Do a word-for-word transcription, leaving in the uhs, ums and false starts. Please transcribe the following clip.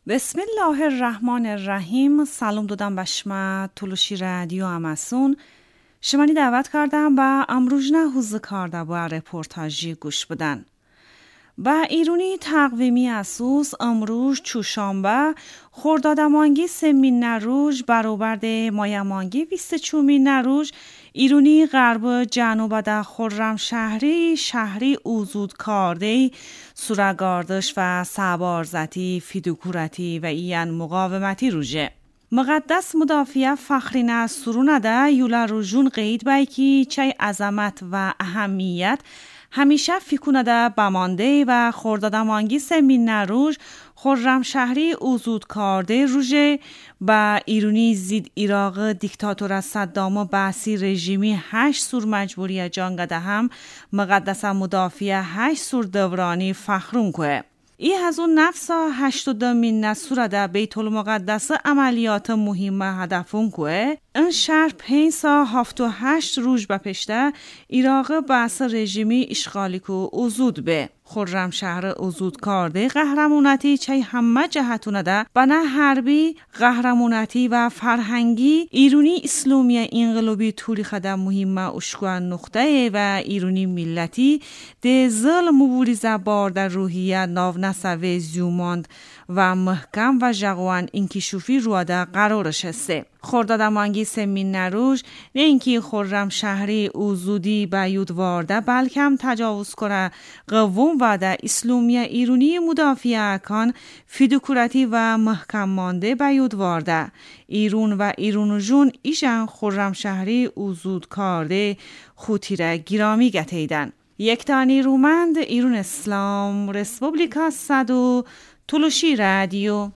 بسم الله الرحمن الرحیم. سلام دادم بشما تلوشی رادیو اماسون شمانی دعوت کردم با امروژنه حوز کرده با رپورتاجی گوش بدن. با ایرونی تقویمی اسوس امروز چوشنبه خردادمانگی سمین نروژ برابر مایمانگی بیست چومین نروژ ایرونی غرب جنوب ده خرمشهری شهری اوزود کارده سورگاردش و سبارزتی فیدوکورتی و ایان مقاومتی روژه. مقدس مدافع فخرینه سرونه ده یولا روژون قید بایکی چای عظمت و اهمیت همیشه فیکونه ده بمانده و خردادمانگی سمین نروژ خرمشهری اوزود کارده روژه با ایرونی زید ایراق دیکتاتور صدام بعثی رژیمی هشت سور مجبوری جانگده هم مقدس مدافع هشت سور دورانی فخرون که ای هزون نفسا هشت دمین نسوره ده بیت المقدس عملیات مهم هدفون که این شهر پنج سا هفت و هشت روز بپشته ایراق بعث رژیمی اشغالی که اوزود به خرم شهر اوزود کرده قهرمونتی چای همه جهتونه ده بنا حربی قهرمونتی و فرهنگی ایرونی اسلامی انقلابی توری خده مهمه اشکوان نقطه و ایرونی ملتی ده ظلم مبوریزه بار در روحیه ناو نسوه زیوماند و محکم و جغوان انکشوفی رواده قرارش هسته. خردادمانگی سمین نروژ نه اینکه خرم شهری اوزودی بیود وارده بلکه هم تجاوز کنه قوم و ده اسلامی ایرونی مدافع اکان فیدوکورتی و محکم مانده بیود وارده ایرون و ایرون جون ایشان خرم شهری اوزود کرده خوتیره گرامی گتیدن. یک تانی رومند ایرون اسلام رسپوبلیکا صدو تلوشی رادیو